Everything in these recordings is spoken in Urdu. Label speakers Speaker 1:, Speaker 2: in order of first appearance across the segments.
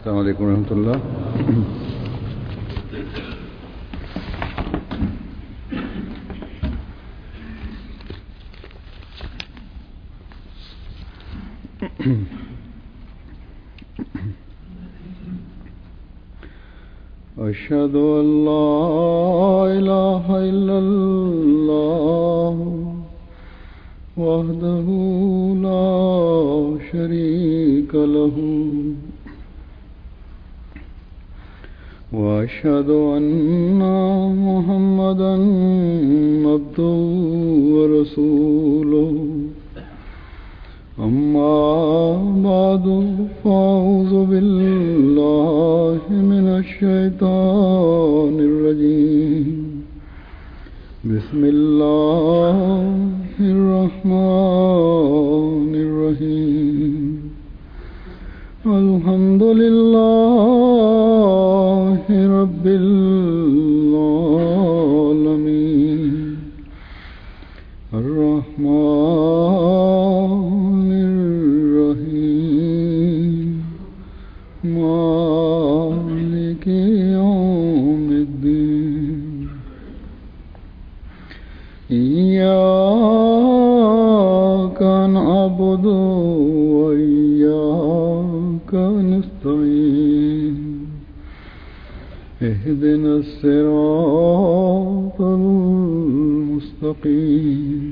Speaker 1: السلام علیکم ورحمۃ اللہ. اشہد ان لا الہ الا اللہ وحدہ لا شریک لہ واشهد ان محمدا عبده ورسوله اما بعد فاعوذ بالله من الشیطان الرجیم بسم اللہ الرحمن الرحیم الحمد للہ رب العالمین الرحمن الرحیم مالک یوم الدین ایاک نعبد وإیاک نستعین اهدنا الصراط المستقيم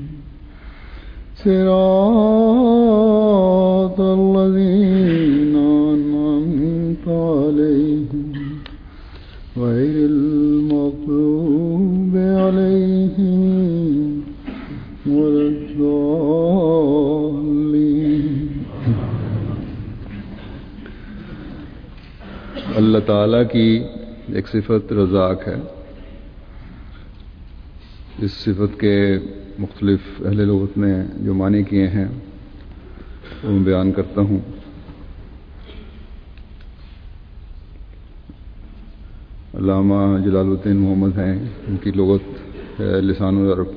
Speaker 1: صراط الذين أنعمت عليهم غير المغضوب عليهم ولا الضالين. اللہ تعالیٰ کی ایک صفت رزاق ہے. اس صفت کے مختلف اہل لغت نے جو معنی کیے ہیں وہ میں بیان کرتا ہوں. علامہ جلال الدین محمد ہیں، ان کی لغت ہے لسان العرب.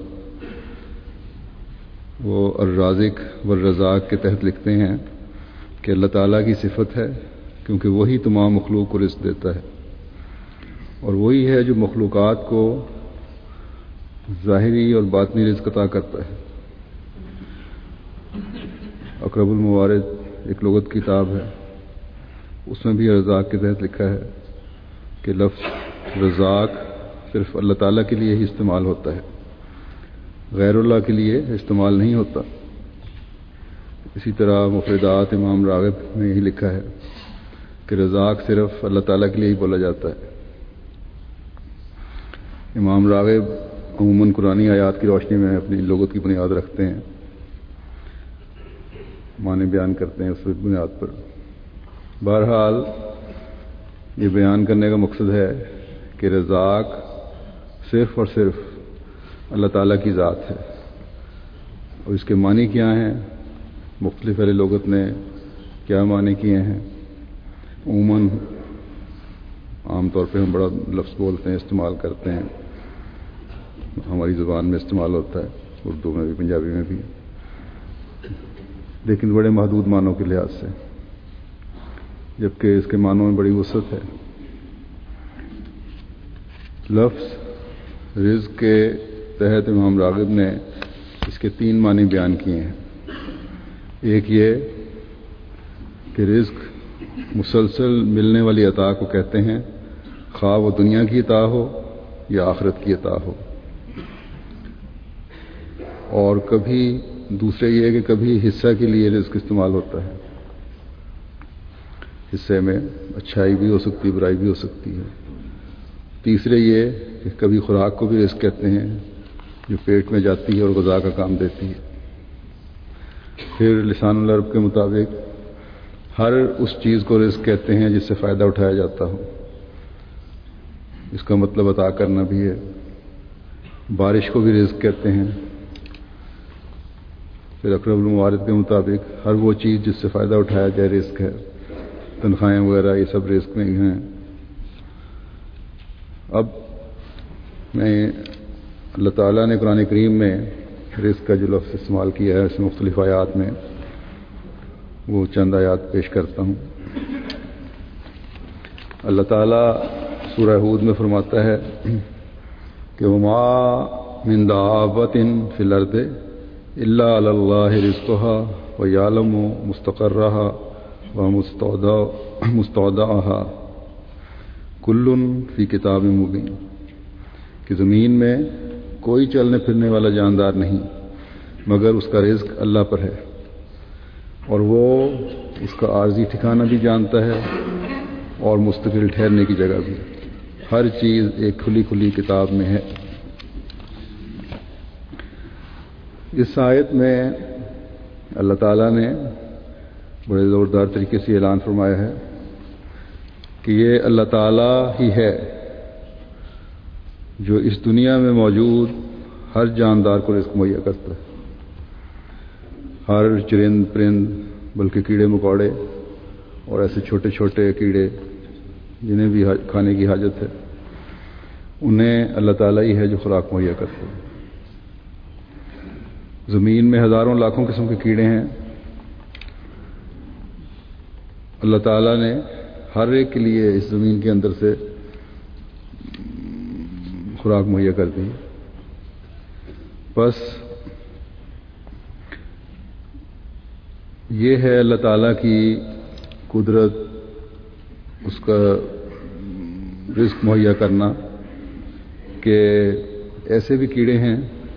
Speaker 1: وہ الرازق والرزاق کے تحت لکھتے ہیں کہ اللہ تعالیٰ کی صفت ہے کیونکہ وہی تمام مخلوق کو رزق دیتا ہے، اور وہی ہے جو مخلوقات کو ظاہری اور باطنی رزق عطا کرتا ہے. اقرب الموارد ایک لغت کتاب ہے، اس میں بھی رزاق کے تحت لکھا ہے کہ لفظ رزاق صرف اللہ تعالیٰ کے لیے ہی استعمال ہوتا ہے، غیر اللہ کے لیے استعمال نہیں ہوتا. اسی طرح مفردات امام راغب میں یہی لکھا ہے کہ رزاق صرف اللہ تعالیٰ کے لیے ہی بولا جاتا ہے. امام راغب عموماً قرآنی آیات کی روشنی میں اپنی لغت کی بنیاد رکھتے ہیں، معنی بیان کرتے ہیں اس بنیاد پر. بہرحال یہ بیان کرنے کا مقصد ہے کہ رزاق صرف اور صرف اللہ تعالیٰ کی ذات ہے، اور اس کے معنی کیا ہیں، مختلف اہل لغت نے کیا معنی کیے ہیں. عموماً عام طور پہ ہم بڑا لفظ بولتے ہیں، استعمال کرتے ہیں، ہماری زبان میں استعمال ہوتا ہے، اردو میں بھی پنجابی میں بھی، لیکن بڑے محدود معنوں کے لحاظ سے، جبکہ اس کے معنوں میں بڑی وسعت ہے. لفظ رزق کے تحت امام راغب نے اس کے 3 معنی بیان کیے ہیں. ایک یہ کہ رزق مسلسل ملنے والی عطا کو کہتے ہیں، خواہ وہ دنیا کی عطا ہو یا آخرت کی عطا ہو. اور کبھی دوسرے یہ کہ کبھی حصہ کے لیے رزق استعمال ہوتا ہے، حصے میں اچھائی بھی ہو سکتی، برائی بھی ہو سکتی ہے. تیسرے یہ کہ کبھی خوراک کو بھی رزق کہتے ہیں جو پیٹ میں جاتی ہے اور غذا کا کام دیتی ہے. پھر لسان العرب کے مطابق ہر اس چیز کو رزق کہتے ہیں جس سے فائدہ اٹھایا جاتا ہو. اس کا مطلب عطا کرنا بھی ہے. بارش کو بھی رزق کہتے ہیں. پھر اقرب الموارد کے مطابق ہر وہ چیز جس سے فائدہ اٹھایا جائے رزق ہے. تنخواہیں وغیرہ یہ سب رزق میں ہی ہیں. اب میں اللہ تعالیٰ نے قرآن کریم میں رزق کا جو لفظ استعمال کیا ہے اس مختلف آیات میں، وہ چند آیات پیش کرتا ہوں. اللہ تعالیٰ سورہ ہود میں فرماتا ہے کہ وما من دابۃ فی الارض الا علی اللہ رزقها ویعلم مستقرها ومستودعها کل فی کتاب مبین، کہ زمین میں کوئی چلنے پھرنے والا جاندار نہیں مگر اس کا رزق اللہ پر ہے، اور وہ اس کا عارضی ٹھکانہ بھی جانتا ہے اور مستقل ٹھہرنے کی جگہ بھی۔ ہر چیز ایک کھلی کھلی کتاب میں ہے۔ اس آیت میں اللہ تعالیٰ نے بڑے زوردار طریقے سے اعلان فرمایا ہے کہ یہ اللہ تعالیٰ ہی ہے جو اس دنیا میں موجود ہر جاندار کو رزق مہیا کرتا ہے، ہر چرند پرند، بلکہ کیڑے مکوڑے اور ایسے چھوٹے چھوٹے کیڑے جنہیں بھی کھانے کی حاجت ہے، انہیں اللہ تعالیٰ ہی ہے جو خوراک مہیا کرتا ہے۔ زمین میں ہزاروں لاکھوں قسم کے کیڑے ہیں، اللہ تعالیٰ نے ہر ایک کے لیے اس زمین کے اندر سے خوراک مہیا کر دی۔ بس یہ ہے اللہ تعالیٰ کی قدرت، اس کا رزق مہیا کرنا، کہ ایسے بھی کیڑے ہیں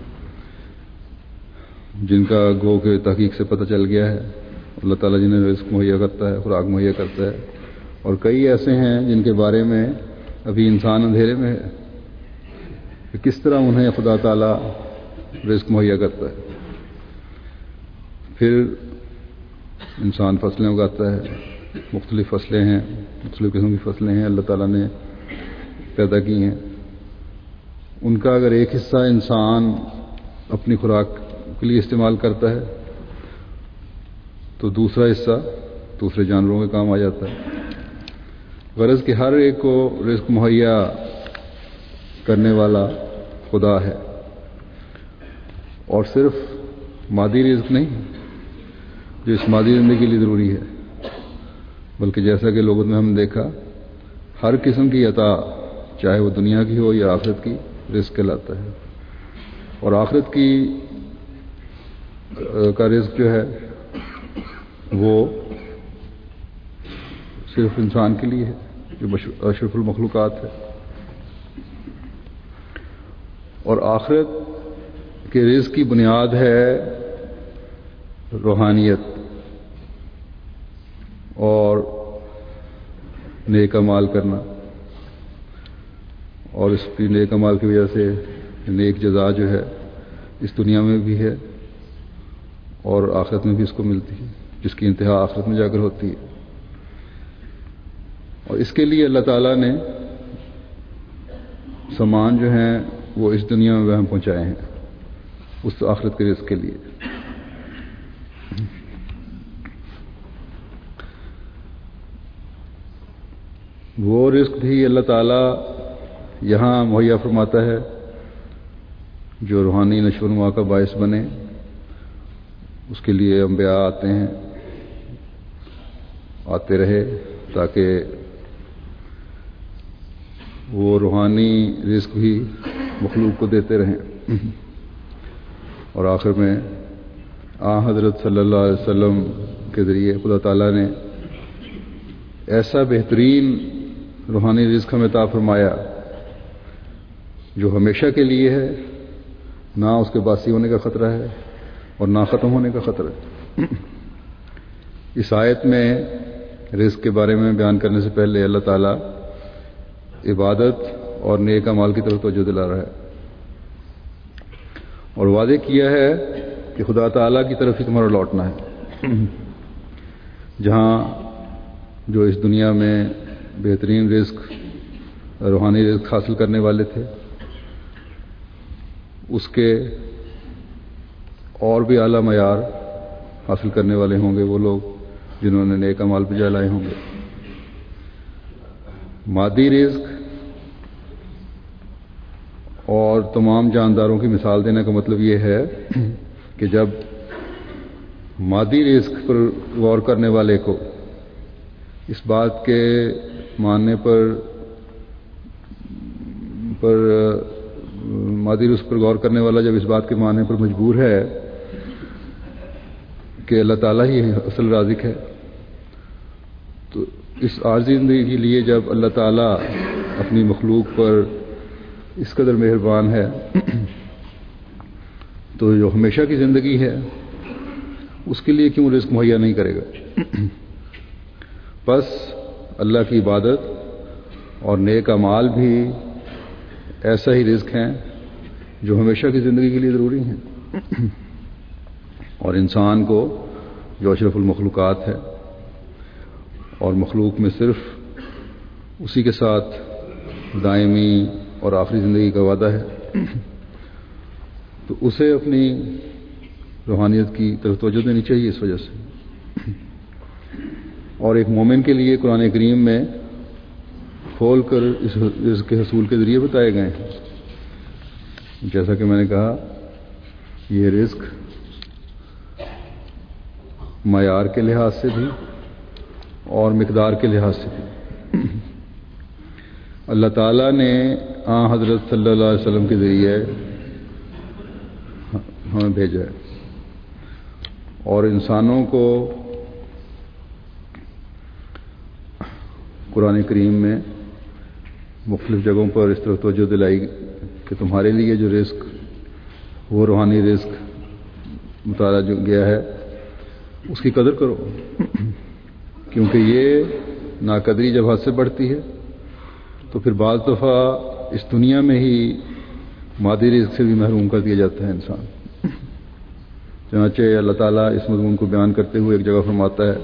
Speaker 1: جن کا گو کے تحقیق سے پتہ چل گیا ہے اللہ تعالیٰ جنہیں رزق مہیا کرتا ہے، خوراک مہیا کرتا ہے، اور کئی ایسے ہیں جن کے بارے میں ابھی انسان اندھیرے میں ہے کہ کس طرح انہیں خدا تعالیٰ رزق مہیا کرتا ہے۔ پھر انسان فصلیں اگاتا ہے، مختلف فصلیں ہیں، مختلف قسم کی فصلیں ہیں اللہ تعالیٰ نے پیدا کی ہیں۔ ان کا اگر ایک حصہ انسان اپنی خوراک کے لیے استعمال کرتا ہے تو دوسرا حصہ دوسرے جانوروں کے کام آ جاتا ہے۔ غرض کہ ہر ایک کو رزق مہیا کرنے والا خدا ہے، اور صرف مادی رزق نہیں جو اس مادی زندگی کے لیے ضروری ہے، بلکہ جیسا کہ لوگوں میں ہم نے دیکھا ہر قسم کی عطا، چاہے وہ دنیا کی ہو یا آخرت کی، رزق کہلاتا ہے۔ اور آخرت کی کا رزق جو ہے وہ صرف انسان کے لیے ہے جو اشرف المخلوقات ہے، اور آخرت کے رزق کی بنیاد ہے روحانیت اور نیک اعمال کرنا، اور اس کی نیک اعمال کی وجہ سے نیک جزا جو ہے اس دنیا میں بھی ہے اور آخرت میں بھی اس کو ملتی ہے، جس کی انتہا آخرت میں جا کر ہوتی ہے۔ اور اس کے لیے اللہ تعالیٰ نے سامان جو ہیں وہ اس دنیا میں ہم پہنچائے ہیں اس آخرت کے رزق کے لیے۔ وہ رزق بھی اللہ تعالیٰ یہاں مہیا فرماتا ہے جو روحانی نشو و نما کا باعث بنے۔ اس کے لیے انبیاء آتے ہیں، آتے رہے تاکہ وہ روحانی رزق بھی مخلوق کو دیتے رہیں، اور آخر میں حضرت صلی اللہ علیہ وسلم کے ذریعے خدا تعالیٰ نے ایسا بہترین روحانی رزق ہمیں عطا فرمایا جو ہمیشہ کے لیے ہے، نہ اس کے باسی ہونے کا خطرہ ہے اور نہ ختم ہونے کا خطرہ ہے۔ اس آیت میں رزق کے بارے میں بیان کرنے سے پہلے اللہ تعالیٰ عبادت اور نیک اعمال کی طرف توجہ دلا رہا ہے، اور وعدے کیا ہے کہ خدا تعالیٰ کی طرف ہی تمہارا لوٹنا ہے۔ جہاں جو اس دنیا میں بہترین رزق، روحانی رزق حاصل کرنے والے تھے، اس کے اور بھی اعلیٰ معیار حاصل کرنے والے ہوں گے وہ لوگ جنہوں نے نیک اعمال بجا لائے ہوں گے۔ مادی رزق اور تمام جانداروں کی مثال دینے کا مطلب یہ ہے کہ جب مادی رزق پر غور کرنے والے کو اس بات کے ماننے پر مادی رزق پر غور کرنے والا جب اس بات کے ماننے پر مجبور ہے کہ اللہ تعالیٰ ہی اصل رازق ہے، تو اس عارضی زندگی کے لیے جب اللہ تعالیٰ اپنی مخلوق پر اس قدر مہربان ہے تو جو ہمیشہ کی زندگی ہے اس کے لیے کیوں رزق مہیا نہیں کرے گا؟ بس اللہ کی عبادت اور نیک اعمال بھی ایسا ہی رزق ہیں جو ہمیشہ کی زندگی کے لیے ضروری ہیں، اور انسان کو جو اشرف المخلوقات ہے اور مخلوق میں صرف اسی کے ساتھ دائمی اور آخری زندگی کا وعدہ ہے، تو اسے اپنی روحانیت کی طرف توجہ دینی چاہیے اس وجہ سے۔ اور ایک مومن کے لیے قرآن کریم میں کھول کر اس رزق کے حصول کے ذریعے بتائے گئے ہیں، جیسا کہ میں نے کہا یہ رزق معیار کے لحاظ سے بھی اور مقدار کے لحاظ سے بھی اللہ تعالیٰ نے حضرت صلی اللہ علیہ وسلم کے ذریعے ہمیں بھیجا ہے، اور انسانوں کو قرآن کریم میں مختلف جگہوں پر اس طرح توجہ دلائی کہ تمہارے لیے جو رزق وہ روحانی رزق متعارف جو گیا ہے اس کی قدر کرو، کیونکہ یہ ناقدری جب حد سے بڑھتی ہے تو پھر بعض دفعہ اس دنیا میں ہی مادی رزق سے بھی محروم کر دیا جاتا ہے انسان۔ چنانچہ اللہ تعالیٰ اس مضمون کو بیان کرتے ہوئے ایک جگہ فرماتا ہے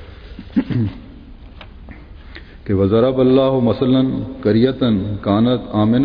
Speaker 1: کہ وَضَرَبَ اللَّهُ مَثَلًا قَرْيَةً كَانَتْ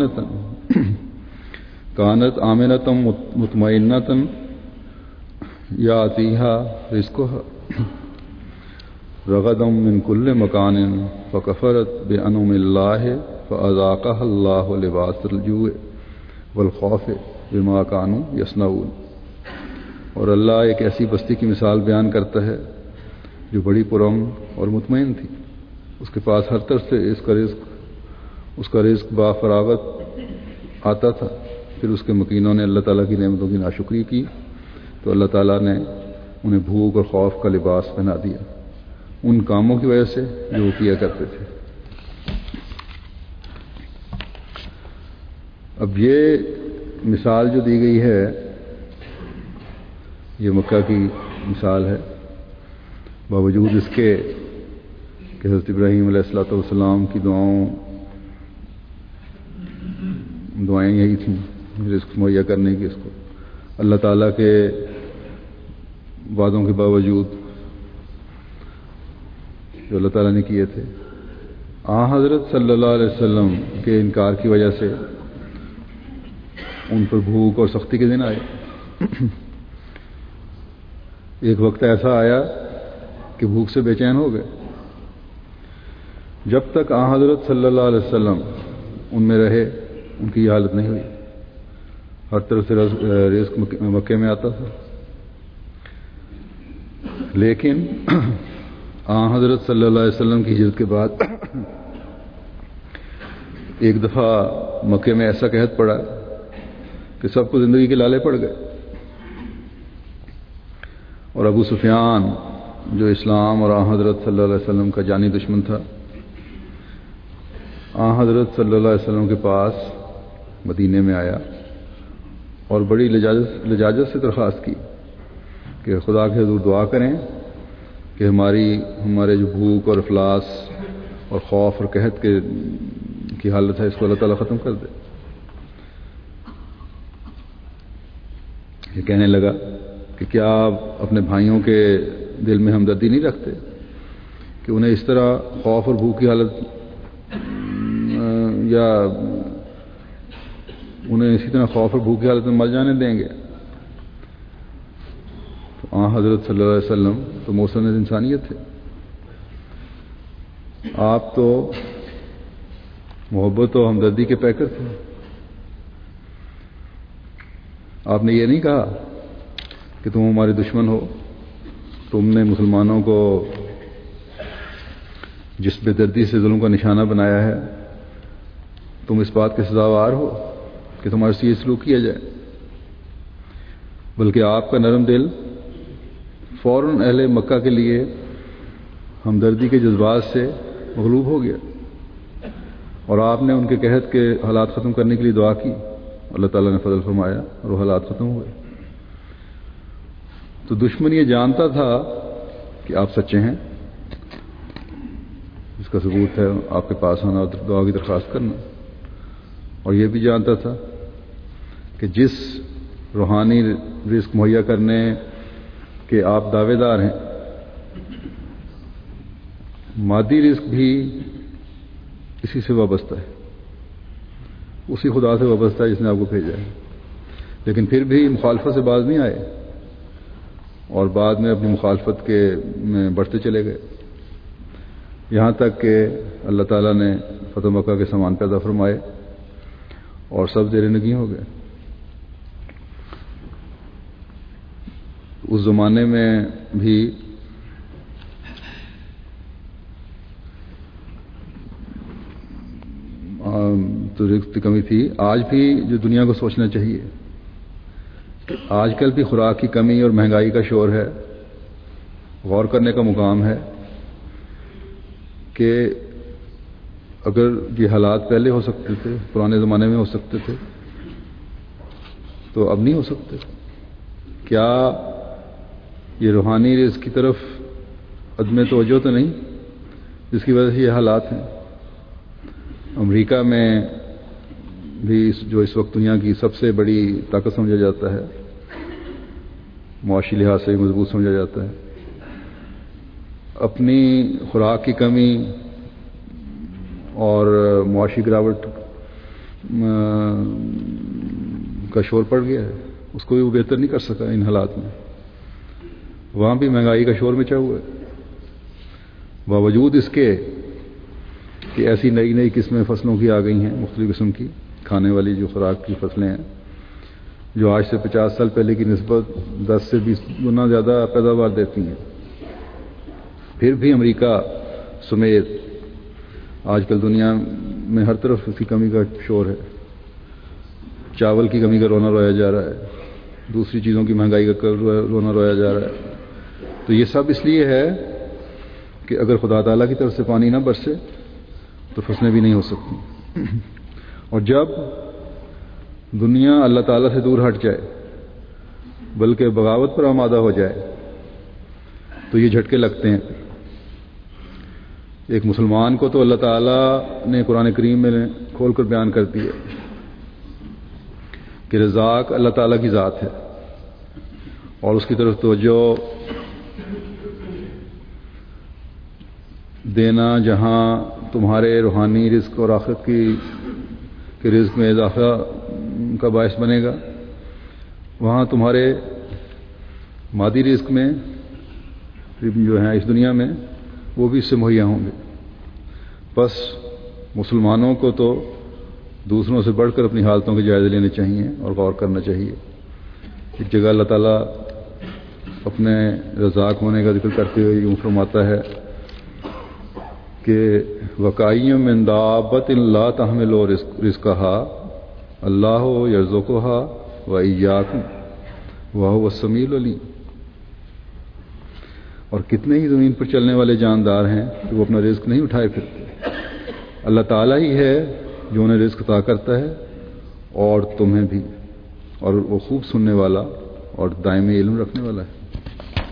Speaker 1: آمِنَةً مُطْمَئِنَّةً يَأْتِيهَا رِزْقُهَا رَغَدًا مِنْ كُلِّ مَكَانٍ فَكَفَرَتْ بِأَنْعُمِ اللَّهِ فَأَذَاقَهَا اللَّهُ لِبَاسَ الْجُوعِ وَالْخَوْفِ بِمَا كَانُوا يَصْنَعُونَ۔ اور اللہ ایک ایسی بستی کی مثال بیان کرتا ہے جو بڑی پرامن اور مطمئن تھی، اس کے پاس ہر طرف سے اس کا رزق بافراغت آتا تھا، پھر اس کے مکینوں نے اللہ تعالیٰ کی نعمتوں کی ناشکری کی تو اللہ تعالیٰ نے انہیں بھوک اور خوف کا لباس پہنا دیا ان کاموں کی وجہ سے جو وہ کیا کرتے تھے۔ اب یہ مثال جو دی گئی ہے یہ مکہ کی مثال ہے، باوجود اس کے کہ حضرت ابراہیم علیہ السلام کی دعائیں یہی تھیں رزق مہیا کرنے کی، اس کو اللہ تعالیٰ کے وعدوں کے باوجود جو اللہ تعالیٰ نے کیے تھے، حضرت صلی اللہ علیہ وسلم کے انکار کی وجہ سے ان پر بھوک اور سختی کے دن آئے۔ ایک وقت ایسا آیا کہ بھوک سے بے چین ہو گئے، جب تک حضرت صلی اللہ علیہ وسلم ان میں رہے ان کی یہ حالت نہیں ہوئی، ہر طرف سے رزق مکے میں آتا تھا، لیکن حضرت صلی اللہ علیہ وسلم کی ہجرت کے بعد ایک دفعہ مکے میں ایسا قحط پڑا کہ سب کو زندگی کے لالے پڑ گئے، اور ابو سفیان جو اسلام اور حضرت صلی اللہ علیہ وسلم کا جانی دشمن تھا، حضرت صلی اللہ علیہ وسلم کے پاس مدینے میں آیا اور بڑی لجاجت سے درخواست کی کہ خدا کے حضور دعا کریں کہ ہمارے جو بھوک اور افلاس اور خوف اور قحط کی حالت ہے اس کو اللہ تعالیٰ ختم کر دے۔ یہ کہنے لگا کہ کیا آپ اپنے بھائیوں کے دل میں ہمدردی نہیں رکھتے کہ انہیں اس طرح خوف اور بھوک کی حالت یا انہیں اسی طرح خوف اور بھوک کی حالت میں مر جانے دیں گے؟ تو حضرت صلی اللہ علیہ وسلم تو موسم انسانیت تھے، آپ تو محبت و ہمدردی کے پیکر تھے، آپ نے یہ نہیں کہا کہ تم ہمارے دشمن ہو، تم نے مسلمانوں کو جس بے دردی سے ظلم کا نشانہ بنایا ہے، تم اس بات کے سزاوار ہو کہ تمہارے سے یہ سلوک کیا جائے، بلکہ آپ کا نرم دل فوراً اہل مکہ کے لیے ہمدردی کے جذبات سے مغلوب ہو گیا، اور آپ نے ان کے قحط کے حالات ختم کرنے کے لیے دعا کی، اللہ تعالیٰ نے فضل فرمایا اور وہ حالات ختم ہوئے۔ تو دشمن یہ جانتا تھا کہ آپ سچے ہیں، جس کا ثبوت ہے آپ کے پاس آنا اور دعا کی درخواست کرنا، اور یہ بھی جانتا تھا کہ جس روحانی رزق مہیا کرنے کے آپ دعوے دار ہیں، مادی رزق بھی اسی سے وابستہ ہے، اسی خدا سے وابستہ ہے جس نے آپ کو بھیجا ہے، لیکن پھر بھی مخالفت سے باز نہیں آئے اور بعد میں اپنی مخالفت کے میں بڑھتے چلے گئے، یہاں تک کہ اللہ تعالیٰ نے فتح مکہ کے سامان پیدا فرمائے اور سب زیر نگیں ہو گئے۔ اس زمانے میں بھی تو رزق کی کمی تھی۔ آج بھی جو دنیا کو سوچنا چاہیے کہ آج کل بھی خوراک کی کمی اور مہنگائی کا شور ہے، غور کرنے کا مقام ہے کہ اگر یہ حالات پہلے ہو سکتے تھے، پرانے زمانے میں ہو سکتے تھے، تو اب نہیں ہو سکتے۔ کیا یہ روحانی رزق کی طرف عدم توجہ تو نہیں جس کی وجہ سے یہ حالات ہیں؟ امریکہ میں بھی جو اس وقت دنیا کی سب سے بڑی طاقت سمجھا جاتا ہے، معاشی لحاظ سے مضبوط سمجھا جاتا ہے، اپنی خوراک کی کمی اور معاشی گراوٹ کا شور پڑ گیا ہے، اس کو بھی وہ بہتر نہیں کر سکا ان حالات میں۔ وہاں بھی مہنگائی کا شور مچا ہوا ہے، باوجود اس کے کہ ایسی نئی نئی قسمیں فصلوں کی آ گئی ہیں، مختلف قسم کی کھانے والی جو خوراک کی فصلیں ہیں، جو آج سے 50 سال پہلے کی نسبت 10 سے 20 گنا زیادہ پیداوار دیتی ہیں۔ پھر بھی امریکہ سمیت آج کل دنیا میں ہر طرف اس کی کمی کا شور ہے، چاول کی کمی کا رونا رویا جا رہا ہے، دوسری چیزوں کی مہنگائی کا رونا رویا جا رہا ہے۔ تو یہ سب اس لیے ہے کہ اگر خدا تعالیٰ کی طرف سے پانی نہ برسے تو فصلیں بھی نہیں ہو سکتی، اور جب دنیا اللہ تعالیٰ سے دور ہٹ جائے بلکہ بغاوت پر آمادہ ہو جائے تو یہ جھٹکے لگتے ہیں۔ ایک مسلمان کو تو اللہ تعالیٰ نے قرآن کریم میں کھول کر بیان کر دیا کہ رزاق اللہ تعالیٰ کی ذات ہے، اور اس کی طرف توجہ دینا جہاں تمہارے روحانی رزق اور آخرت کے رزق میں اضافہ کا باعث بنے گا، وہاں تمہارے مادی رزق میں جو ہیں اس دنیا میں وہ بھی اس سے مہیا ہوں گے۔ بس مسلمانوں کو تو دوسروں سے بڑھ کر اپنی حالتوں کے جائزے لینے چاہیے اور غور کرنا چاہیے۔ ایک جگہ اللہ تعالیٰ اپنے رزاق ہونے کا ذکر کرتے ہوئے یوں فرماتا ہے کہ وَكَأَيٍّ مِّن دَابَّةٍ لَّا تَحْمِلُ رِزْقَهَا اللَّهُ يَرْزُقُهَا وَإِيَّاكُمْ وَهُوَ السَّمِيعُ الْعَلِيمُ۔ اور کتنے ہی زمین پر چلنے والے جاندار ہیں کہ وہ اپنا رزق نہیں اٹھائے پھرتے، اللہ تعالیٰ ہی ہے جو انہیں رزق عطا کرتا ہے اور تمہیں بھی، اور وہ خوب سننے والا اور دائمی علم رکھنے والا ہے۔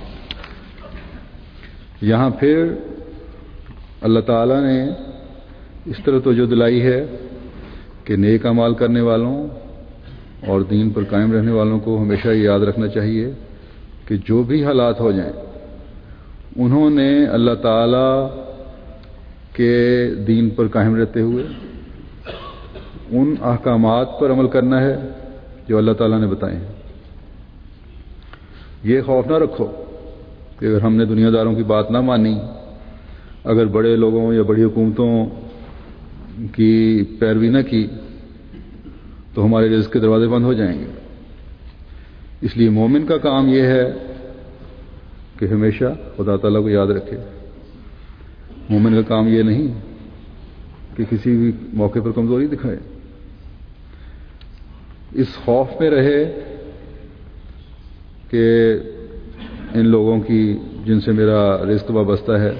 Speaker 1: یہاں پھر اللہ تعالیٰ نے اس طرح توجہ دلائی ہے کہ نیک اعمال کرنے والوں اور دین پر قائم رہنے والوں کو ہمیشہ یہ یاد رکھنا چاہیے کہ جو بھی حالات ہو جائیں انہوں نے اللہ تعالیٰ کے دین پر قائم رہتے ہوئے ان احکامات پر عمل کرنا ہے جو اللہ تعالیٰ نے بتائے ہیں۔ یہ خوف نہ رکھو کہ اگر ہم نے دنیا داروں کی بات نہ مانی، اگر بڑے لوگوں یا بڑی حکومتوں کی پیروی نہ کی تو ہمارے رزق کے دروازے بند ہو جائیں گے۔ اس لیے مومن کا کام یہ ہے کہ ہمیشہ خدا تعالیٰ کو یاد رکھے، مومن کا کام یہ نہیں کہ کسی بھی موقع پر کمزوری دکھائے، اس خوف میں رہے کہ ان لوگوں کی جن سے میرا رزق وابستہ ہے،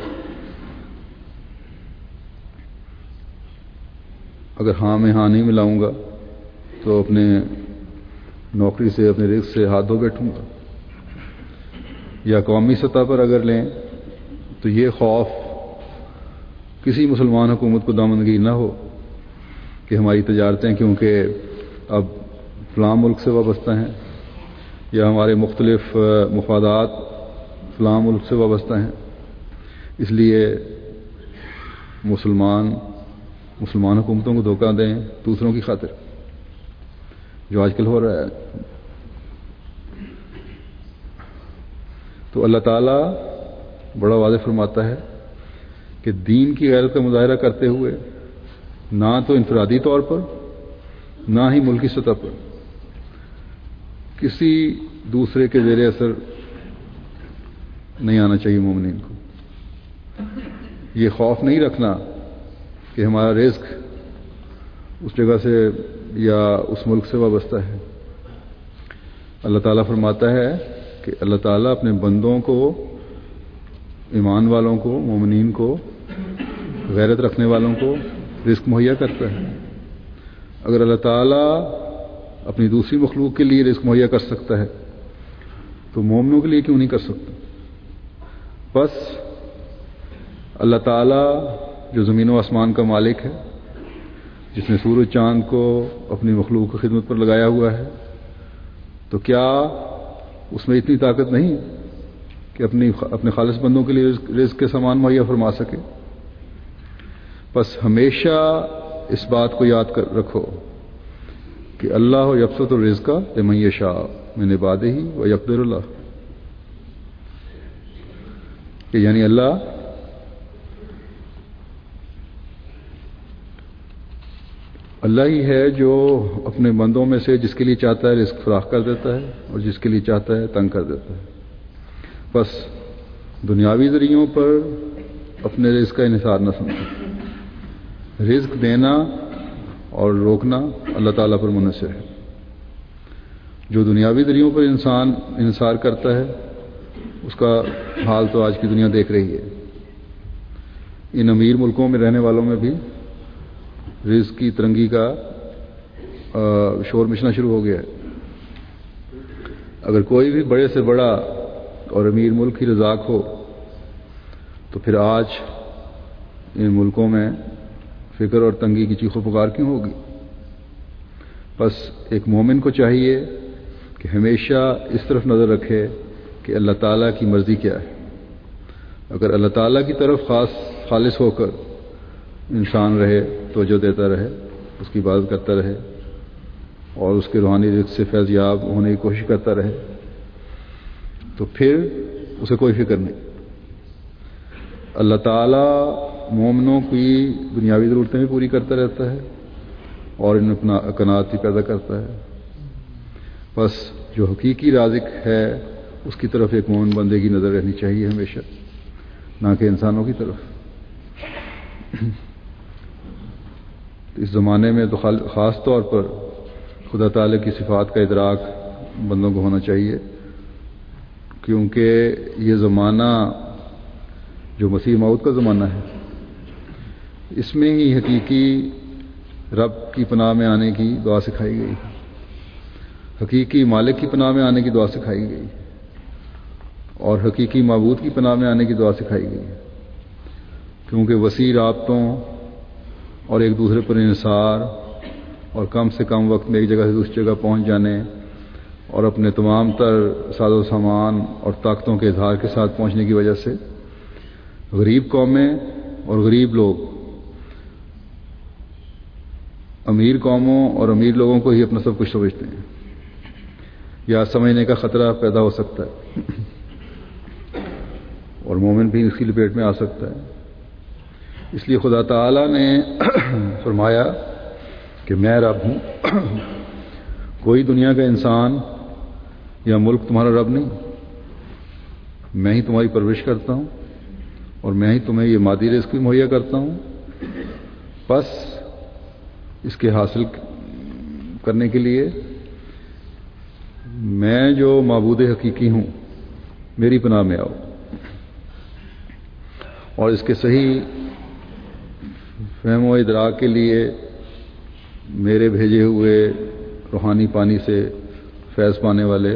Speaker 1: اگر ہاں میں ہاں نہیں ملاؤں گا تو اپنے نوکری سے، اپنے رزق سے ہاتھ دھو بیٹھوں گا. یا قومی سطح پر اگر لیں تو یہ خوف کسی مسلمان حکومت کو دامنگیر نہ ہو کہ ہماری تجارتیں کیونکہ اب فلاں ملک سے وابستہ ہیں، یا ہمارے مختلف مفادات فلاں ملک سے وابستہ ہیں، اس لیے مسلمان حکومتوں کو دھوکہ دیں دوسروں کی خاطر، جو آج کل ہو رہا ہے. تو اللہ تعالیٰ بڑا واضح فرماتا ہے کہ دین کی غیرت کا مظاہرہ کرتے ہوئے نہ تو انفرادی طور پر نہ ہی ملکی سطح پر کسی دوسرے کے زیر اثر نہیں آنا چاہیے. مومنین کو یہ خوف نہیں رکھنا کہ ہمارا رزق اس جگہ سے یا اس ملک سے وابستہ ہے. اللہ تعالیٰ فرماتا ہے کہ اللہ تعالیٰ اپنے بندوں کو، ایمان والوں کو، مومنین کو، غیرت رکھنے والوں کو رزق مہیا کرتا ہے. اگر اللہ تعالیٰ اپنی دوسری مخلوق کے لیے رزق مہیا کر سکتا ہے تو مومنوں کے لیے کیوں نہیں کر سکتا؟ بس اللہ تعالیٰ جو زمین و آسمان کا مالک ہے، جس نے سورج چاند کو اپنی مخلوق کی خدمت پر لگایا ہوا ہے، تو کیا اس میں اتنی طاقت نہیں کہ اپنے خالص بندوں کے لیے رزق کے سامان مہیا فرما سکے؟ بس ہمیشہ اس بات کو یاد کر رکھو کہ اللہ یبسط الرزق لمن یشاء من عبادہ ویقدر اللہ، کہ یعنی اللہ ہی ہے جو اپنے بندوں میں سے جس کے لیے چاہتا ہے رزق فراخ کر دیتا ہے اور جس کے لیے چاہتا ہے تنگ کر دیتا ہے. بس دنیاوی ذریعوں پر اپنے رزق کا انحصار نہ سمجھو. رزق دینا اور روکنا اللہ تعالیٰ پر منحصر ہے. جو دنیاوی ذریعوں پر انسان انحصار کرتا ہے اس کا حال تو آج کی دنیا دیکھ رہی ہے. ان امیر ملکوں میں رہنے والوں میں بھی رزق کی ترنگی کا شور مچنا شروع ہو گیا ہے. اگر کوئی بھی بڑے سے بڑا اور امیر ملک ہی رزاق ہو تو پھر آج ان ملکوں میں فکر اور تنگی کی چیخ و پکار کیوں ہوگی؟ بس ایک مومن کو چاہیے کہ ہمیشہ اس طرف نظر رکھے کہ اللہ تعالیٰ کی مرضی کیا ہے. اگر اللہ تعالیٰ کی طرف خالص ہو کر انسان رہے، توجہ دیتا رہے، اس کی عبادت کرتا رہے اور اس کے روحانی رزق سے فیض یاب ہونے کی کوشش کرتا رہے تو پھر اسے کوئی فکر نہیں. اللہ تعالیٰ مومنوں کی دنیاوی ضرورتیں بھی پوری کرتا رہتا ہے اور ان اپنا قناعت بھی پیدا کرتا ہے. بس جو حقیقی رازق ہے اس کی طرف ایک مومن بندے کی نظر رہنی چاہیے ہمیشہ، نہ کہ انسانوں کی طرف. اس زمانے میں تو خاص طور پر خدا تعالی کی صفات کا ادراک بندوں کو ہونا چاہیے، کیونکہ یہ زمانہ جو مسیح موعود کا زمانہ ہے اس میں ہی حقیقی رب کی پناہ میں آنے کی دعا سکھائی گئی، حقیقی مالک کی پناہ میں آنے کی دعا سکھائی گئی اور حقیقی معبود کی پناہ میں آنے کی دعا سکھائی گئی. کیونکہ وسیع رابطوں اور ایک دوسرے پر انحصار اور کم سے کم وقت میں ایک جگہ سے دوسری جگہ پہنچ جانے اور اپنے تمام تر ساز و سامان اور طاقتوں کے اظہار کے ساتھ پہنچنے کی وجہ سے غریب قومیں اور غریب لوگ امیر قوموں اور امیر لوگوں کو ہی اپنا سب کچھ سمجھتے ہیں، یا سمجھنے کا خطرہ پیدا ہو سکتا ہے اور مومن بھی اس کی لپیٹ میں آ سکتا ہے. اس لیے خدا تعالیٰ نے فرمایا کہ میں رب ہوں، کوئی دنیا کا انسان یا ملک تمہارا رب نہیں، میں ہی تمہاری پرورش کرتا ہوں اور میں ہی تمہیں یہ مادی رزق بھی مہیا کرتا ہوں، بس اس کے حاصل کرنے کے لیے میں جو معبود حقیقی ہوں میری پناہ میں آؤ، اور اس کے صحیح فہم و ادراک کے لیے میرے بھیجے ہوئے روحانی پانی سے فیض پانے والے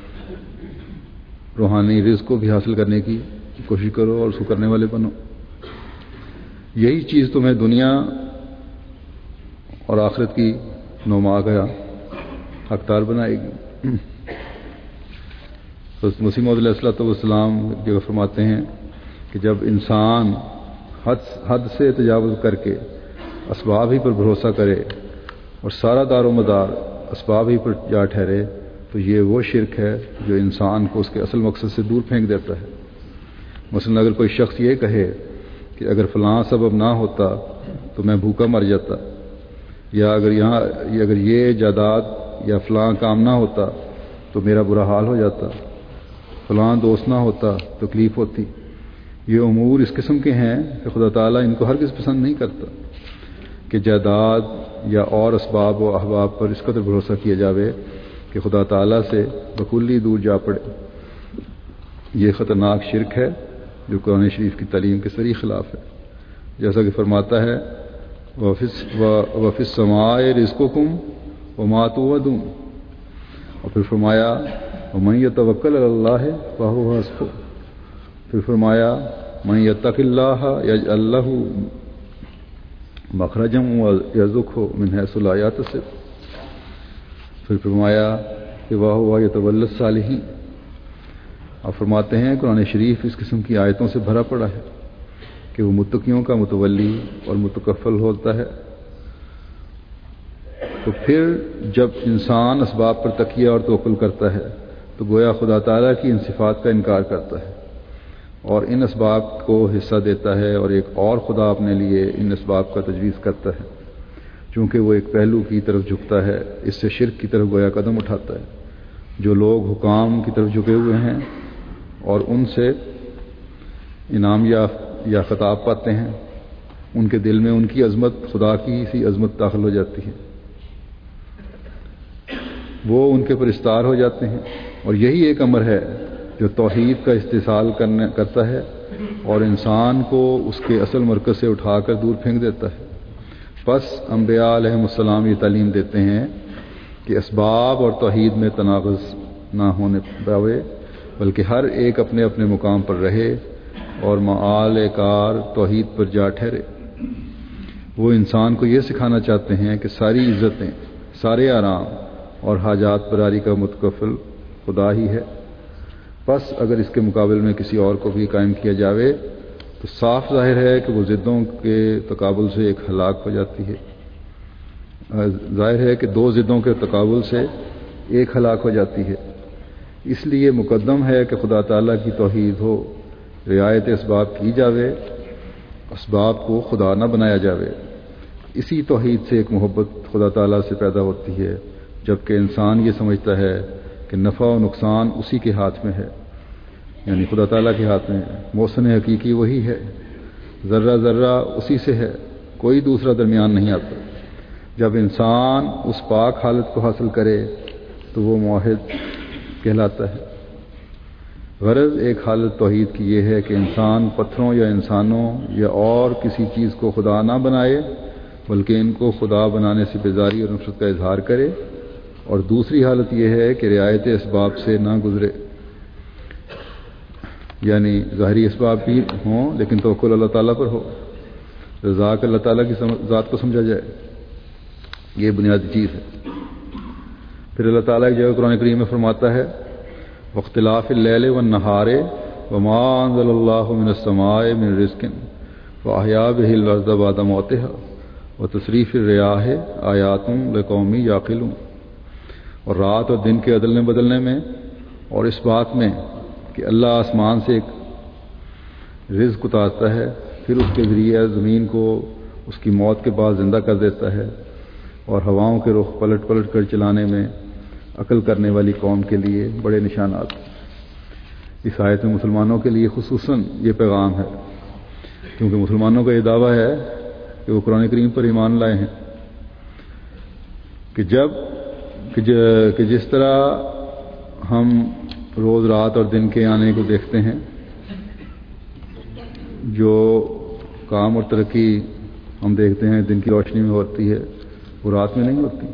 Speaker 1: روحانی رزق کو بھی حاصل کرنے کی کوشش کرو اور اس کو کرنے والے بنو۔ یہی چیز تمہیں دنیا اور آخرت کی نما کا حقدار بنائے گی۔ مسیح موعود علیہ السلام ایک جگہ فرماتے ہیں کہ جب انسان حد سے تجاوز کر کے اسباب ہی پر بھروسہ کرے اور سارا دار و مدار اسباب ہی پر جا ٹھہرے تو یہ وہ شرک ہے جو انسان کو اس کے اصل مقصد سے دور پھینک دیتا ہے۔ مثلا اگر کوئی شخص یہ کہے کہ اگر فلاں سبب نہ ہوتا تو میں بھوکا مر جاتا، یا اگر یہ جائیداد یا فلاں کام نہ ہوتا تو میرا برا حال ہو جاتا، فلاں دوست نہ ہوتا تکلیف ہوتی، یہ امور اس قسم کے ہیں کہ خدا تعالیٰ ان کو ہرگز پسند نہیں کرتا کہ جائیداد یا اور اسباب و احباب پر اس قدر بھروسہ کیا جاوے کہ خدا تعالیٰ سے بکلی دور جا پڑے۔ یہ خطرناک شرک ہے جو قرآن شریف کی تعلیم کے صریح خلاف ہے، جیسا کہ فرماتا ہے وَفِي السَّمَاءِ رِزْقُكُمْ وَمَا تُوعَدُونَ، اور پھر فرمایا وَمَن يَتَوَکَّلْ عَلَى اللَّهِ فَهُوَ حَسْبُهُ، پھر فرمایا مَن يَتَّقِ اللَّهَ يَجْعَل لَّهُ مَخْرَجًا وَيَرْزُقْهُ مِنْ حَيْثُ لَا يَحْتَسِبُ، پھر فرمایا کہ وَهُوَ يَتَوَلَّى الصَّالِحِينَ۔ آپ فرماتے ہیں قرآن شریف اس قسم کی آیتوں سے بھرا پڑا ہے کہ وہ متقیوں کا متولی اور متکفل ہوتا ہے۔ تو پھر جب انسان اسباب پر تکیہ اور توکل کرتا ہے تو گویا خدا تعالیٰ کی ان صفات کا انکار کرتا ہے اور ان اسباب کو حصہ دیتا ہے، اور ایک اور خدا اپنے لیے ان اسباب کا تجویز کرتا ہے۔ چونکہ وہ ایک پہلو کی طرف جھکتا ہے، اس سے شرک کی طرف گویا قدم اٹھاتا ہے۔ جو لوگ حکام کی طرف جھکے ہوئے ہیں اور ان سے انعام یا خطاب پاتے ہیں، ان کے دل میں ان کی عظمت خدا کی سی عظمت داخل ہو جاتی ہے، وہ ان کے پرستار ہو جاتے ہیں، اور یہی ایک امر ہے جو توحید کا استحصال کرتا ہے اور انسان کو اس کے اصل مرکز سے اٹھا کر دور پھینک دیتا ہے۔ پس انبیاء علیہم السلام یہ تعلیم دیتے ہیں کہ اسباب اور توحید میں تناقض نہ ہونے پاوے، بلکہ ہر ایک اپنے اپنے مقام پر رہے اور معال کار توحید پر جا ٹھہرے۔ وہ انسان کو یہ سکھانا چاہتے ہیں کہ ساری عزتیں، سارے آرام اور حاجات براری کا متکفل خدا ہی ہے۔ بس اگر اس کے مقابل میں کسی اور کو بھی قائم کیا جاوے تو صاف ظاہر ہے کہ وہ ضدوں کے تقابل سے ایک ہلاک ہو جاتی ہے۔ ظاہر ہے کہ دو ضدوں کے تقابل سے ایک ہلاک ہو جاتی ہے۔ اس لیے مقدم ہے کہ خدا تعالیٰ کی توحید ہو، رعایت اسباب کی جاوے، اسباب کو خدا نہ بنایا جاوے۔ اسی توحید سے ایک محبت خدا تعالیٰ سے پیدا ہوتی ہے، جبکہ انسان یہ سمجھتا ہے کہ نفع و نقصان اسی کے ہاتھ میں ہے، یعنی خدا تعالیٰ کے ہاتھ میں ہے۔ محسن حقیقی وہی ہے، ذرہ ذرہ اسی سے ہے، کوئی دوسرا درمیان نہیں آتا۔ جب انسان اس پاک حالت کو حاصل کرے تو وہ موحد کہلاتا ہے۔ غرض ایک حالت توحید کی یہ ہے کہ انسان پتھروں یا انسانوں یا اور کسی چیز کو خدا نہ بنائے، بلکہ ان کو خدا بنانے سے بیزاری اور نفرت کا اظہار کرے، اور دوسری حالت یہ ہے کہ رعایت اسباب سے نہ گزرے، یعنی ظاہری اسباب بھی ہوں لیکن توکل اللہ تعالیٰ پر ہو، رضا اللہ تعالیٰ کی ذات کو سمجھا جائے۔ یہ بنیادی چیز ہے۔ پھر اللہ تعالیٰ ایک جگہ قرآن کریم میں فرماتا ہے واختلاف اللیل والنہار وما انزل اللہ من السماء من رزق واحیا بہ الارض بعد موتها وتصریف الریاح آیات لقوم یعقلون، اور رات اور دن کے عدلنے بدلنے میں اور اس بات میں کہ اللہ آسمان سے ایک رزق اتارتا ہے، پھر اس کے ذریعے زمین کو اس کی موت کے بعد زندہ کر دیتا ہے، اور ہواؤں کے رخ پلٹ پلٹ کر چلانے میں عقل کرنے والی قوم کے لیے بڑے نشانات۔ اس آیت میں مسلمانوں کے لیے خصوصاً یہ پیغام ہے کیونکہ مسلمانوں کا یہ دعویٰ ہے کہ وہ قرآن کریم پر ایمان لائے ہیں کہ جس طرح ہم روز رات اور دن کے آنے کو دیکھتے ہیں، جو کام اور ترقی ہم دیکھتے ہیں دن کی روشنی میں ہوتی ہے وہ رات میں نہیں ہوتی،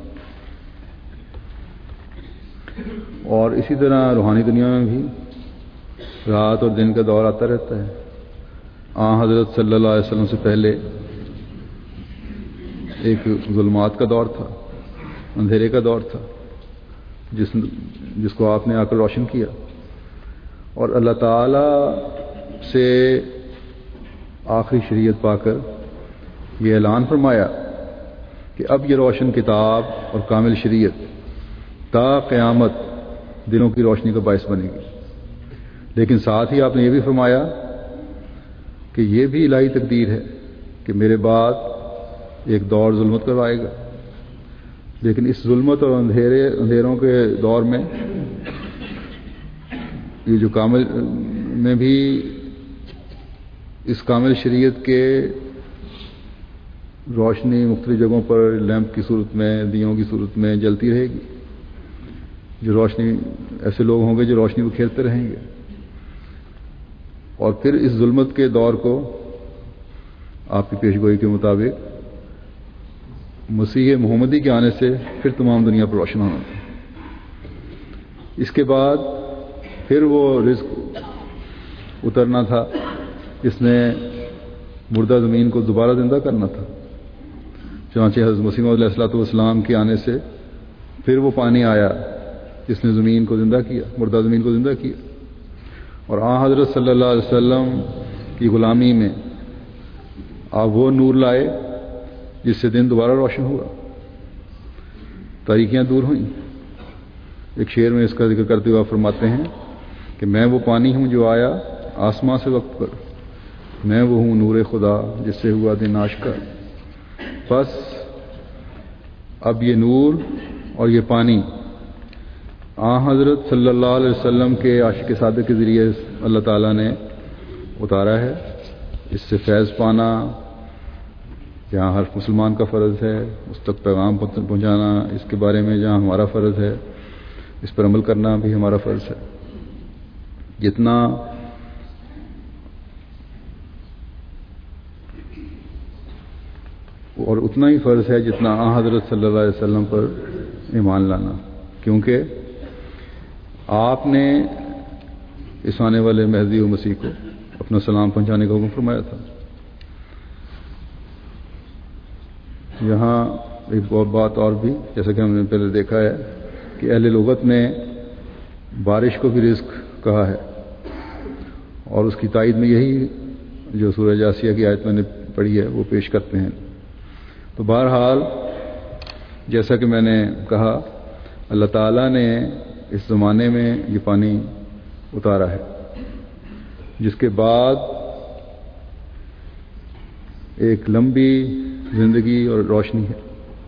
Speaker 1: اور اسی طرح روحانی دنیا میں بھی رات اور دن کا دور آتا رہتا ہے۔ حضرت صلی اللہ علیہ وسلم سے پہلے ایک ظلمات کا دور تھا، اندھیرے کا دور تھا، جس کو آپ نے آ کر روشن کیا، اور اللہ تعالی سے آخری شریعت پا کر یہ اعلان فرمایا کہ اب یہ روشن کتاب اور کامل شریعت تا قیامت دلوں کی روشنی کا باعث بنے گی۔ لیکن ساتھ ہی آپ نے یہ بھی فرمایا کہ یہ بھی الہی تقدیر ہے کہ میرے بعد ایک دور ظلمت کا آئے گا، لیکن اس ظلمت اور اندھیروں کے دور میں یہ جو کامل میں بھی اس کامل شریعت کے روشنی مختلف جگہوں پر لیمپ کی صورت میں، دیوں کی صورت میں جلتی رہے گی، جو روشنی ایسے لوگ ہوں گے جو روشنی کو کھیلتے رہیں گے، اور پھر اس ظلمت کے دور کو آپ کی پیش گوئی کے مطابق مسیح محمدی کے آنے سے پھر تمام دنیا پر روشن ہونا تھا۔ اس کے بعد پھر وہ رزق اترنا تھا جس نے مردہ زمین کو دوبارہ زندہ کرنا تھا، چنانچہ حضرت مسیح علیہ الصلوۃ والسلام کے آنے سے پھر وہ پانی آیا جس نے زمین کو زندہ کیا، مردہ زمین کو زندہ کیا، اور حضرت صلی اللہ علیہ وسلم کی غلامی میں آپ وہ نور لائے جس سے دن دوبارہ روشن ہوا، تاریکیاں دور ہوئیں۔ ایک شعر میں اس کا ذکر کرتے ہوئے آپ فرماتے ہیں کہ میں وہ پانی ہوں جو آیا آسماں سے وقت پر، میں وہ ہوں نور خدا جس سے ہوا دن آشکار۔ بس اب یہ نور اور یہ پانی حضرت صلی اللہ علیہ وسلم کے عاشق صادق کے ذریعے اللہ تعالیٰ نے اتارا ہے۔ اس سے فیض پانا جہاں ہر مسلمان کا فرض ہے، اس تک پیغام پہنچانا اس کے بارے میں جہاں ہمارا فرض ہے، اس پر عمل کرنا بھی ہمارا فرض ہے۔ جتنا اور اتنا ہی فرض ہے جتنا حضرت صلی اللہ علیہ وسلم پر ایمان لانا، کیونکہ آپ نے اس آنے والے مہدی و مسیح کو اپنا سلام پہنچانے کا حکم فرمایا تھا۔ یہاں ایک اور بات اور بھی، جیسا کہ ہم نے پہلے دیکھا ہے کہ اہل لغت نے بارش کو بھی رزق کہا ہے، اور اس کی تائید میں یہی جو سورہ جاسیہ کی آیت میں نے پڑھی ہے وہ پیش کرتے ہیں۔ تو بہرحال جیسا کہ میں نے کہا، اللہ تعالیٰ نے اس زمانے میں یہ پانی اتارا ہے، جس کے بعد ایک لمبی زندگی اور روشنی ہے،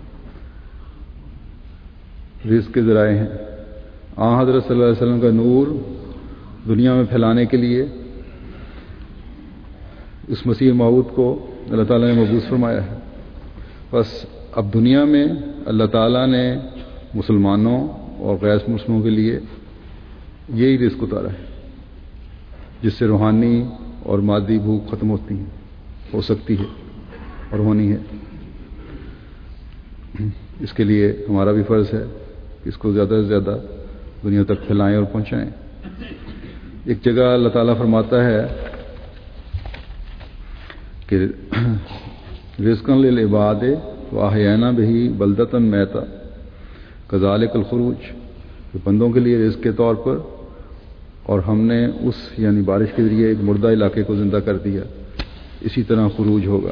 Speaker 1: رزق کے ذرائع ہیں۔ حضرت صلی اللہ علیہ وسلم کا نور دنیا میں پھیلانے کے لیے اس مسیح موعود کو اللہ تعالیٰ نے مبعوث فرمایا ہے۔ بس اب دنیا میں اللہ تعالیٰ نے مسلمانوں اور غیر مسلموں کے لیے یہی رزق اتارا ہے، جس سے روحانی اور مادی بھوک ختم ہو سکتی ہے اور ہونی ہے۔ اس کے لیے ہمارا بھی فرض ہے کہ اس کو زیادہ سے زیادہ دنیا تک پھیلائیں اور پہنچائیں۔ ایک جگہ اللہ تعالیٰ فرماتا ہے کہ رزقا للعباد واحیینا بہ بلدۃ میتا کذالک الخروج، کہ بندوں کے لیے رزق کے طور پر، اور ہم نے اس یعنی بارش کے ذریعے ایک مردہ علاقے کو زندہ کر دیا، اسی طرح خروج ہوگا۔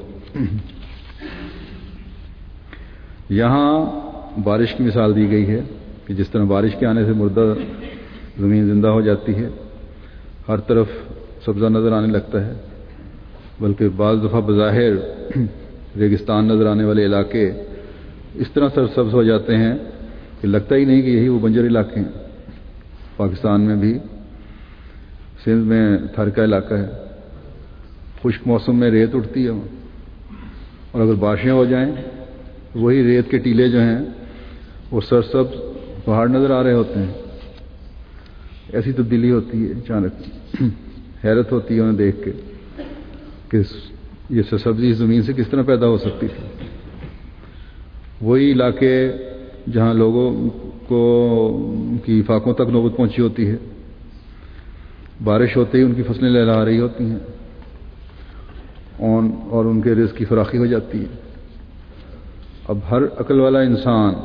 Speaker 1: یہاں بارش کی مثال دی گئی ہے کہ جس طرح بارش کے آنے سے مردہ زمین زندہ ہو جاتی ہے، ہر طرف سبزہ نظر آنے لگتا ہے، بلکہ بعض دفعہ بظاہر ریگستان نظر آنے والے علاقے اس طرح سرسبز ہو جاتے ہیں کہ لگتا ہی نہیں کہ یہی وہ بنجر علاقے ہیں۔ پاکستان میں بھی سندھ میں تھر کا علاقہ ہے، خشک موسم میں ریت اٹھتی ہے اور اگر بارشیں ہو جائیں تو وہی ریت کے ٹیلے جو ہیں وہ سرسبز پہاڑ نظر آ رہے ہوتے ہیں. ایسی تبدیلی ہوتی ہے اچانک. حیرت ہوتی ہے انہیں دیکھ کے کہ یہ سرسبزی زمین سے کس طرح پیدا ہو سکتی تھی. وہی علاقے جہاں لوگوں کو کی فاقوں تک نوبت پہنچی ہوتی ہے، بارش ہوتے ہی ان کی فصلیں لہلا رہی ہوتی ہیں اور ان کے رزق کی فراخی ہو جاتی ہے. اب ہر عقل والا انسان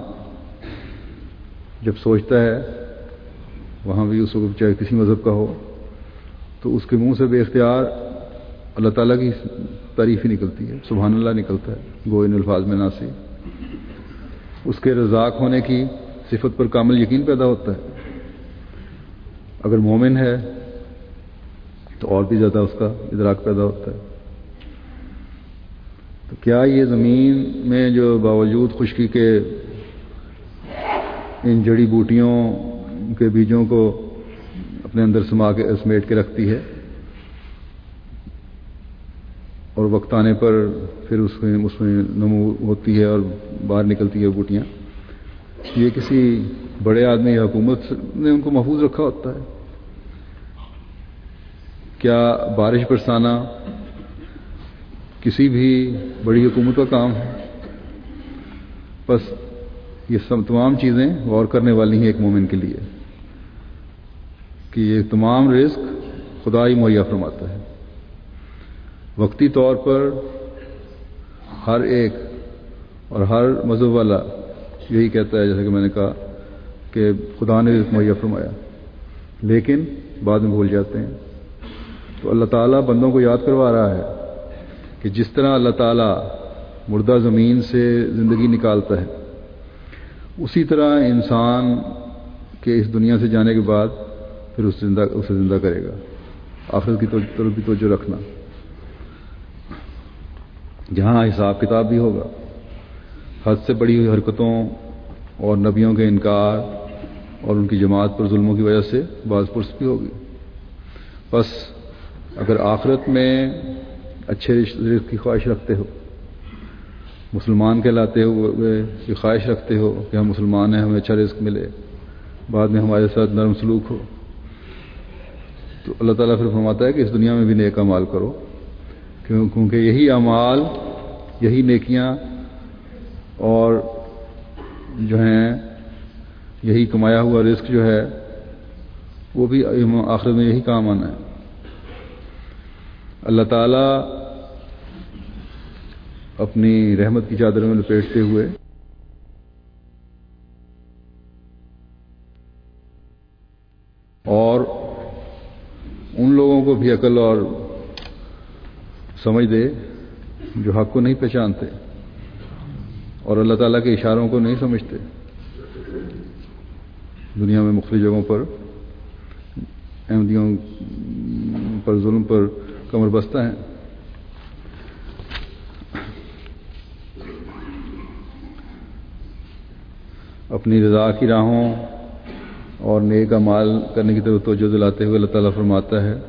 Speaker 1: جب سوچتا ہے، وہاں بھی اس وقت چاہے کسی مذہب کا ہو، تو اس کے منہ سے بے اختیار اللہ تعالیٰ کی تعریف ہی نکلتی ہے، سبحان اللہ نکلتا ہے گو ان الفاظ میں ناسی. اس کے رزاق ہونے کی صفت پر کامل یقین پیدا ہوتا ہے. اگر مومن ہے تو اور بھی زیادہ اس کا ادراک پیدا ہوتا ہے. تو کیا یہ زمین میں جو باوجود خشکی کے ان جڑی بوٹیوں کے بیجوں کو اپنے اندر سمیٹ کے رکھتی ہے اور وقت آنے پر پھر اس میں نمو ہوتی ہے اور باہر نکلتی ہے بوٹیاں، یہ کسی بڑے آدمی یا حکومت نے ان کو محفوظ رکھا ہوتا ہے؟ کیا بارش برسانا کسی بھی بڑی حکومت کا کام ہے؟ بس یہ سب تمام چیزیں غور کرنے والی ہیں ایک مومن کے لیے کہ یہ تمام رزق خدا ہی مہیا فرماتا ہے. وقتی طور پر ہر ایک اور ہر مذہب والا یہی کہتا ہے، جیسے کہ میں نے کہا کہ خدا نے رزق مہیا فرمایا، لیکن بعد میں بھول جاتے ہیں. تو اللہ تعالیٰ بندوں کو یاد کروا رہا ہے کہ جس طرح اللہ تعالیٰ مردہ زمین سے زندگی نکالتا ہے، اسی طرح انسان کے اس دنیا سے جانے کے بعد پھر اسے زندہ کرے گا. آخرت کی طرف بھی توجہ رکھنا، جہاں حساب کتاب بھی ہوگا. حد سے بڑی ہوئی حرکتوں اور نبیوں کے انکار اور ان کی جماعت پر ظلموں کی وجہ سے باز پرس بھی ہوگی. بس اگر آخرت میں اچھے رزق کی خواہش رکھتے ہو، مسلمان کہلاتے ہوئے یہ خواہش رکھتے ہو کہ ہم مسلمان ہیں، ہمیں اچھا رزق ملے، بعد میں ہمارے ساتھ نرم سلوک ہو، تو اللہ تعالیٰ پھر فرماتا ہے کہ اس دنیا میں بھی نیک اعمال کرو، کیونکہ یہی اعمال، یہی نیکیاں اور جو ہیں یہی کمایا ہوا رزق جو ہے وہ بھی آخرت میں یہی کام آنا ہے. اللہ تعالیٰ اپنی رحمت کی چادر میں لپیٹتے ہوئے اور ان لوگوں کو بھی عقل اور سمجھ دے جو حق کو نہیں پہچانتے اور اللہ تعالیٰ کے اشاروں کو نہیں سمجھتے. دنیا میں مختلف جگہوں پر احمدیوں پر ظلم پر کمر بستہ ہیں. اپنی رضا کی راہوں اور نیک اعمال کرنے کی طرف توجہ دلاتے ہوئے اللہ تعالیٰ فرماتا ہے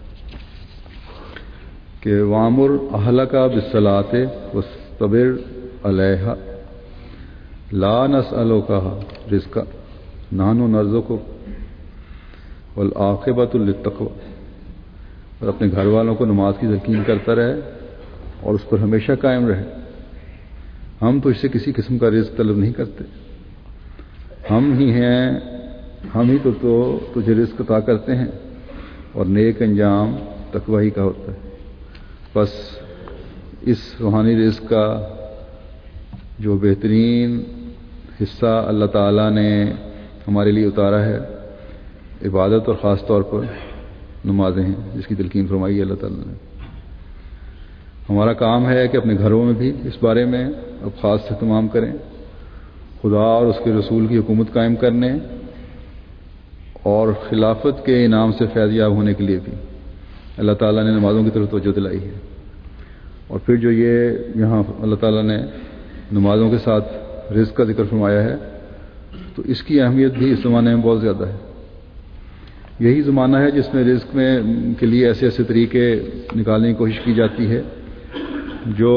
Speaker 1: کہ وامر اہلک بالصلاۃ واصطبر علیہا لا نسألک رزقا نحن نرزقک والعاقبۃ للتقوی. اور اپنے گھر والوں کو نماز کی تلقین کرتا رہے اور اس پر ہمیشہ قائم رہے. ہم تو اس سے کسی قسم کا رزق طلب نہیں کرتے، ہم ہی ہیں، ہم ہی تو تجھے رزق عطا کرتے ہیں اور نیک انجام تقوی ہی کا ہوتا ہے. بس اس روحانی رزق کا جو بہترین حصہ اللہ تعالیٰ نے ہمارے لیے اتارا ہے، عبادت اور خاص طور پر نمازیں ہیں جس کی تلقین فرمائی ہے اللہ تعالیٰ نے. ہمارا کام ہے کہ اپنے گھروں میں بھی اس بارے میں اب خاص اہتمام کریں. خدا اور اس کے رسول کی حکومت قائم کرنے اور خلافت کے انعام سے فیض یاب ہونے کے لیے بھی اللہ تعالیٰ نے نمازوں کی طرف توجہ دلائی ہے. اور پھر جو یہ یہاں اللہ تعالیٰ نے نمازوں کے ساتھ رزق کا ذکر فرمایا ہے، تو اس کی اہمیت بھی اس زمانے میں بہت زیادہ ہے. یہی زمانہ ہے جس میں رزق میں کے لیے ایسے ایسے طریقے نکالنے کی کوشش کی جاتی ہے جو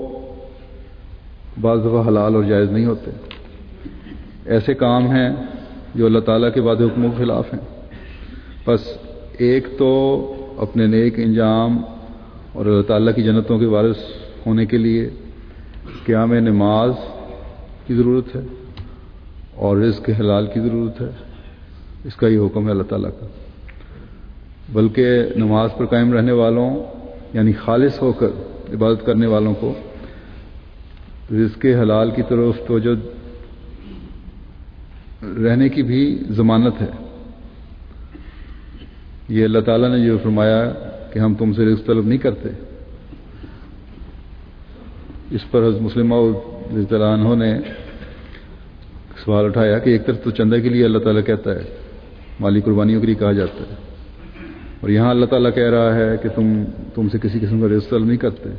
Speaker 1: بعض دفعہ حلال اور جائز نہیں ہوتے. ایسے کام ہیں جو اللہ تعالیٰ کے وعدے حکموں کے خلاف ہیں. بس ایک تو اپنے نیک انجام اور اللہ تعالیٰ کی جنتوں کے وارث ہونے کے لیے قیام نماز کی ضرورت ہے اور رزق حلال کی ضرورت ہے. اس کا یہ حکم ہے اللہ تعالیٰ کا. بلکہ نماز پر قائم رہنے والوں یعنی خالص ہو کر عبادت کرنے والوں کو رزق حلال کی طرف توجہ رہنے کی بھی ضمانت ہے. یہ اللہ تعالیٰ نے جو فرمایا کہ ہم تم سے رزق طلب نہیں کرتے، اس پر حضرت مسلمہ رضی اللہ عنہ نے سوال اٹھایا کہ ایک طرف تو چندہ کے لیے اللہ تعالیٰ کہتا ہے، مالی قربانیوں کے لیے کہا جاتا ہے، اور یہاں اللہ تعالیٰ کہہ رہا ہے کہ تم سے کسی قسم کا رزق طلب نہیں کرتے.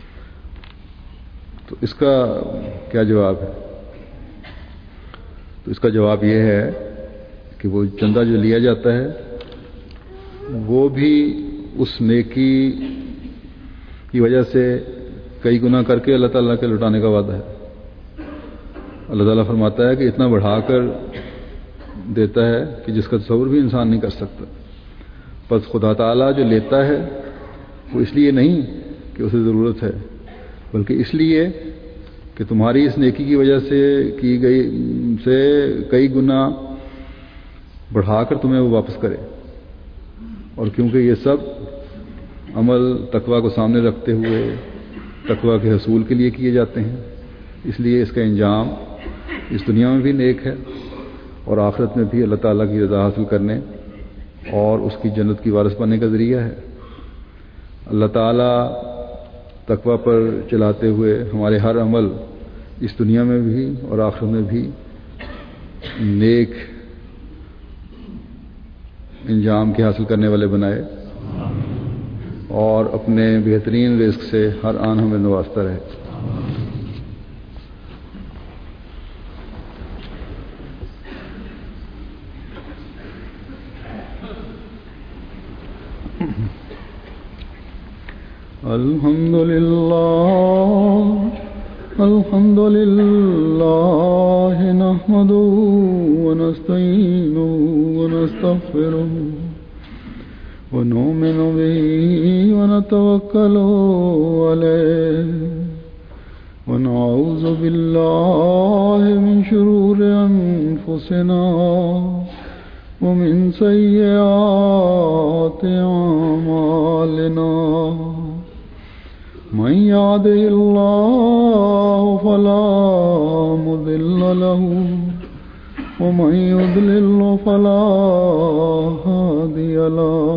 Speaker 1: تو اس کا کیا جواب ہے؟ تو اس کا جواب یہ ہے کہ وہ چندہ جو لیا جاتا ہے وہ بھی اس نیکی کی وجہ سے کئی گنا کر کے اللہ تعالیٰ کے لوٹانے کا وعدہ ہے. اللہ تعالیٰ فرماتا ہے کہ اتنا بڑھا کر دیتا ہے کہ جس کا تصور بھی انسان نہیں کر سکتا. بس خدا تعالیٰ جو لیتا ہے وہ اس لیے نہیں کہ اسے ضرورت ہے، بلکہ اس لیے کہ تمہاری اس نیکی کی وجہ سے کی گئی سے کئی گنا بڑھا کر تمہیں وہ واپس کرے. اور کیونکہ یہ سب عمل تقویٰ کو سامنے رکھتے ہوئے تقویٰ کے حصول کے لیے کیے جاتے ہیں، اس لیے اس کا انجام اس دنیا میں بھی نیک ہے اور آخرت میں بھی اللہ تعالیٰ کی رضا حاصل کرنے اور اس کی جنت کی وارث بننے کا ذریعہ ہے. اللہ تعالیٰ تقویٰ پر چلاتے ہوئے ہمارے ہر عمل اس دنیا میں بھی اور آخرت میں بھی نیک انجام کے حاصل کرنے والے بنائے اور اپنے بہترین رزق سے ہر آن ہمیں نوازتا رہے. الحمد لله نحمده ونستعينه ونستغفره ونؤمن به ونتوكل عليه ونعوذ بالله من شرور أنفسنا ومن سيئات أعمالنا. من يهده الله فلا مضل له ومن يضلل فلا هادي له.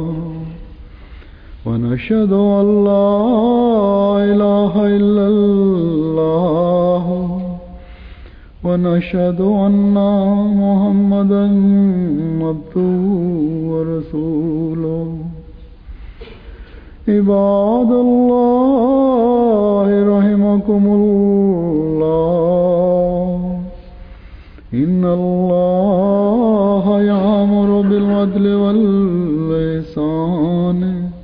Speaker 1: ونشهد أن لا إله إلا الله ونشهد أن محمدا عبده ورسوله. عباد الله رحمكم الله إن الله يأمر بالعدل والإحسان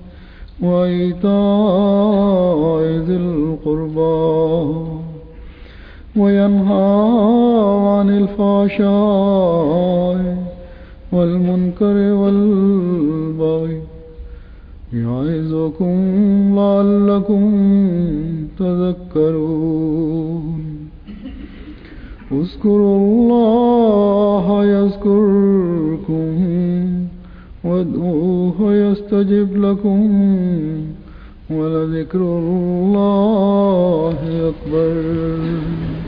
Speaker 1: وإيتاء ذي القربى وينهى عن الفحشاء والمنكر والبغي يعظكم لعلكم تذكرون. اذكروا الله يذكركم وادعوه يستجب لكم ولذكر الله أكبر.